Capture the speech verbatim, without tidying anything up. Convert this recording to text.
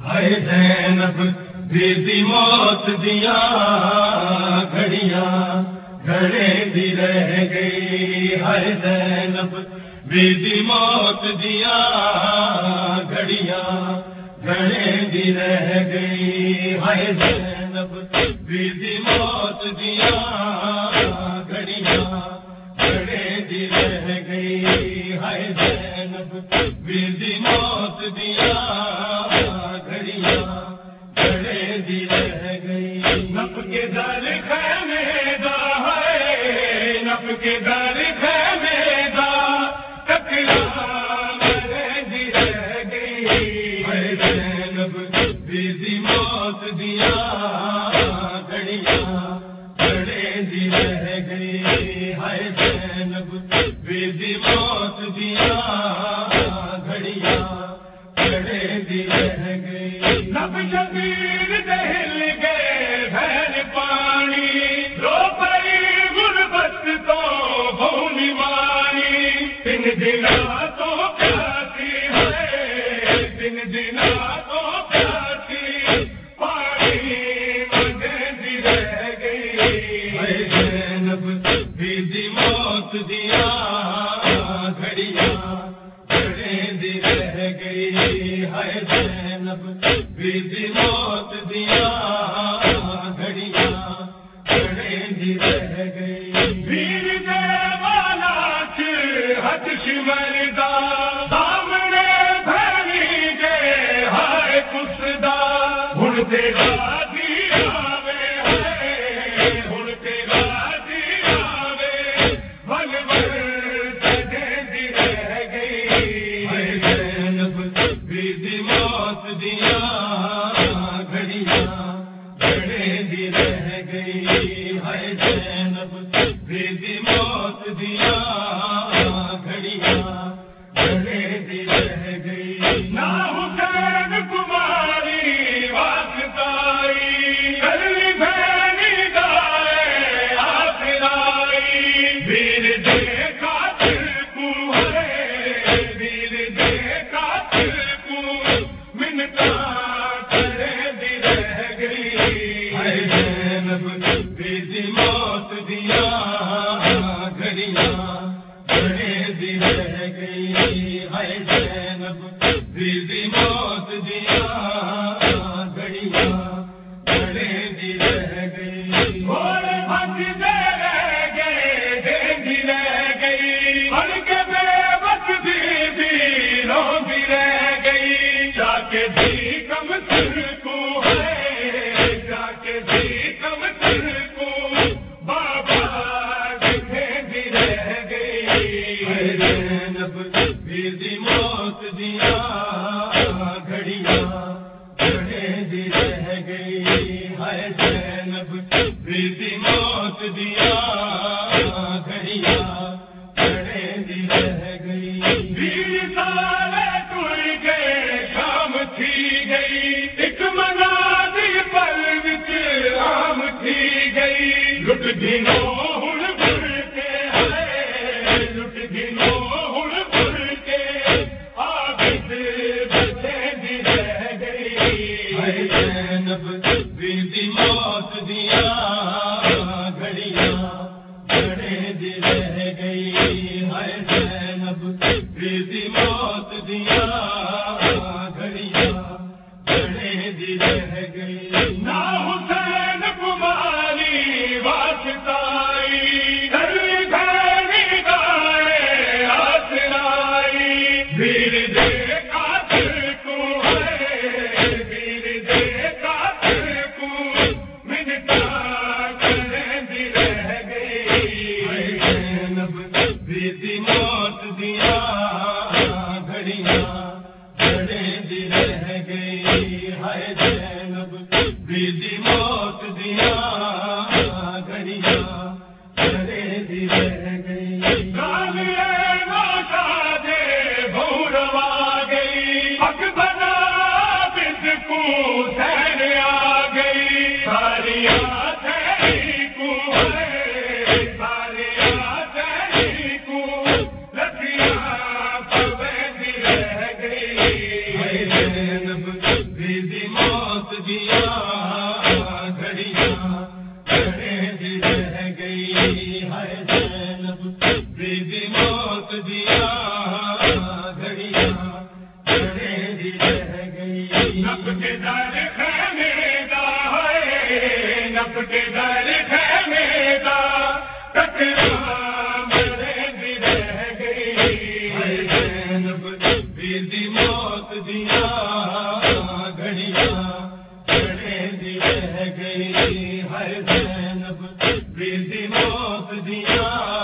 ہائے زینب بیدی موت دیا گھڑیاں گھڑے دی رہ گئی، ہائے زینب بیدی موت دیا گھڑیاں گھڑے دی رہ گئی، ہائے زینب بیدی موت دیا گھڑیاں گھڑے دی رہ گئی، ہائے زینب بیدی موت دیا گھڑیاں گھڑے دی رہ گئی، نب کے در خیمے دا ہے، نب کے در خیمے دا ٹکرا مرے دی رہ گئی، ہائے زینب بیدی موت دیا گھڑیاں گھڑے دی رہ گئی، ہائے زینب بیدی موت دیا گھڑیاں گھڑے دی رہ گئی، نب شبیر دہل گئے بہن پانی، رو پری غربت تو بھونی وانی، تین دنا تو پیاسی ہے، تین دنا تو پیاسی پانی مجھے دی رہ گئی، ہائے زینب بیدی موت دیا گھڑیاں گھڑے دی رہ گئی، ہائے زینب بیدی موت دیا گھڑیاں گھڑے دی رہ گئی، ویر دے والا چرہت شمردا سامنے بھری گئے ہائے کسدا، ہن تیرا دی آوے ہے، ہن تیرا دی آوے ول ول تجھے دی رہ گئی، ہائے زینب بیدی موت دیا گھڑیاں گھڑے دی رہ گئی، ہائے زینب بیدی موت دیا گھڑیاں گھڑے دی رہ گئی، نہ حسین کماری واسطائی کرلی بھینی دائے آخرائی، ویر دے قاتل کو ہے، ویر دے قاتل کو منتا کرے دی رہ گئی، ہائے زینب بیدی موت دیا گھڑیاں گھڑے دی رہ گئی، ہائے زینب بیدی موت دیا گھڑیاں گھڑے دی رہ گئی، اور بھج دے رہ گئے دیندی رہ گئی، بن کے بے بس بھی بھی رو بھی رہ گئی، جا کے بھی کم سر کو ہے، جا کے بھی کم سر کو بابا دکھے دی رہ گئی، ہائے زینب بیدی موت دیا گھڑیاں گھڑے دی رہ گئی، ہائے زینب بیدی موت دیا گھڑیاں گھڑے دی رہ گئی، بیس سال ٹر گئے شام تھی گئی، ایک منازل پر وچ عام تھی گئی، لٹ گھنو ہن بھر کے ہے، لٹ گھنو ہن بھر کے عابد بچے دی رہ گئی، ہائے زینب بیدی موت دیا گھڑیاں گھڑے دی رہ گئی، ہائے زینب بیدی موت دیا گھڑیاں گھڑے دی رہ گئی، نہ حسین کماری واسطائی کرلی بھینی دائے آسرائی، ویر دے قاتل کو ہے، ویر دے قاتل کو منتا کرے دی رہ گئی، ہائے زینب بیدی موت دیا گھڑیاں گھڑے دی رہ گئی، ہائے زینب بیدی موت دیا گھڑیاں گھڑے دی رہ گئی، کالیے نوشادے بھوروا گئی، حق بنا بد کو سین آ گئی، ساریاں تیری کو ہے، ساریاں تیری کو لکھیاں پوے دی رہ گئی، ہائے زینب بیدی بیدی موت دیا گھڑیاں گھڑے دی رہ گئی ہے زینب بیدی موت دیا گھڑیاں گھڑے دی رہ گئی نب کے در خیمے دا ہے نب کے در خیمے دا ٹکرا گھڑے دی رہ گئی ہے زینب بیدی موت دیا گھڑیاں گھڑے دی رہ گئی ہے زینب بیدی موت دیا